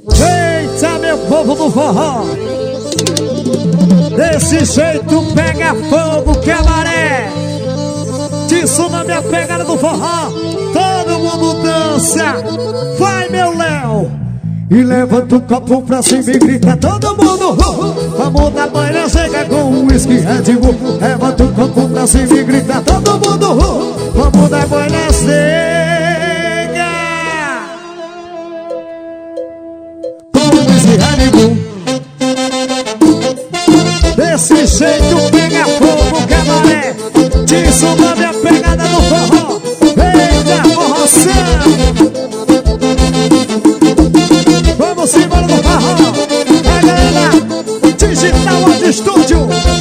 Eita, meu povo do forró, desse jeito pega fogo, cabaré. Disso na minha pegada do forró, todo mundo dança. Vai, meu Léo. E levanta o copo pra cima e grita todo mundo. Vamos dar banha seca com um whisky Red Bull. Levanta o copo pra cima e grita todo mundo. Vamos dar banha seca com um whisky Red Bull. Desse jeito pega fogo, cabaré. Disso na minha pegada do forró. Eita, forroção. Vamos embora do forró. A galera Digital Audio Estúdio.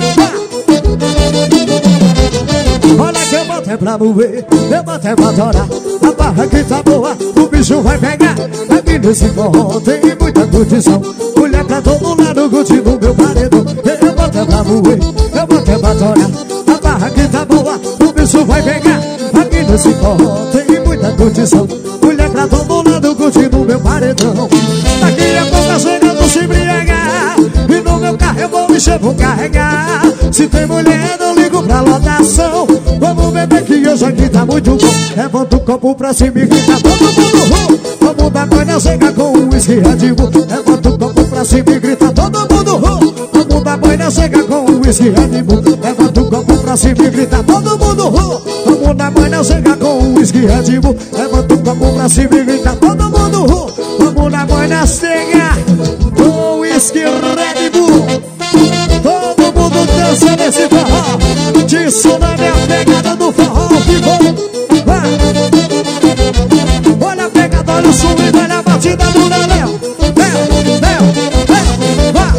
Olha que eu boto é pra moer, eu boto é pra adorar. A barra que tá boa, o bicho vai pegar. Aqui nesse forró tem muita curtição. Mulher pra todo lado curtindo meu paredão. Eu boto é pra moer, eu boto é pra adorar. A barra que tá boa, o bicho vai pegar. Aqui nesse forró tem muita curtição. Mulher pra todo lado curtindo meu paredão. Daqui a pouco chegando se embriagar. E no meu carro eu vou encher, vou carregar. Se tem mulher não ligo pra lotação. Vamos beber que hoje aqui tá muito bom. Levanta o copo pra cima e grita todo mundo. Vamos dar banha seca com um whisky Red Bull. Levanta o copo pra cima e grita todo mundo. Vamos dar banha seca com um whisky Red Bull. Levanta o copo pra cima e grita todo mundo. Vamos dar banha seca com um whisky Red Bull. Levanta o copo pra cima e grita todo mundo. Vamos dar banha seca com whisky Red Bull. Todo mundo dança nesse forró. Disso na minha pegada do forró. Vai. Olha a pegada, olha o som e olha a batida do Léo. Vai.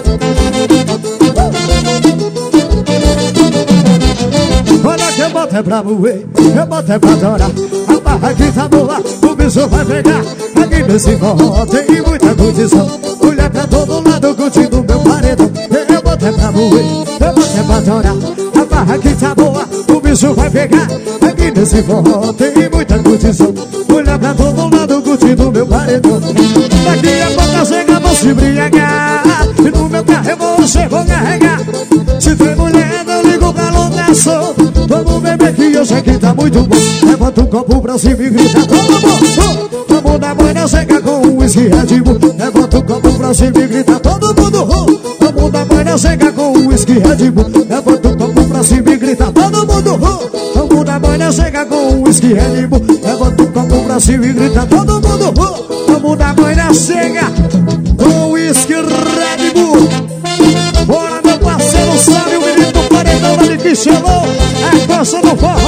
Olha que eu boto é pra moer, eu boto é pra adorar. A barra aqui tá boa, o bicho vai pegar. Aqui nesse forró tem muita curtição. Mulher pra todo lado curtindo meu paredão. Eu boto é pra moer, eu boto é pra adorar. A barra aqui tá boa, o bicho vai pegar. Aqui nesse forró tem muita curtição. Mulher pra todo lado curtindo meu paredão. Daqui a pouco chega, vou se embriagar. E no meu carro eu vou encher, vou carregar. Se tem mulher não ligo pra lotação. Vamos beber que hoje aqui tá muito bom. Levanta um copo pra cima e grita todo mundo. Vamos dar banha seca com um whisky Red Bull. Levanta um copo pra cima e grita todo mundo. Vamos dar banha seca com um whisky Red Bull. Levanta um copo pra cima e grita todo mundo. Vamos dar banha seca com um whisky Red Bull. Levanta um copo pra cima e grita todo mundo. Vamos dar banha seca com whisky Red Bull. Bora, meu parceiro, sabe o menino do paredão ali que chamou. É força do forró.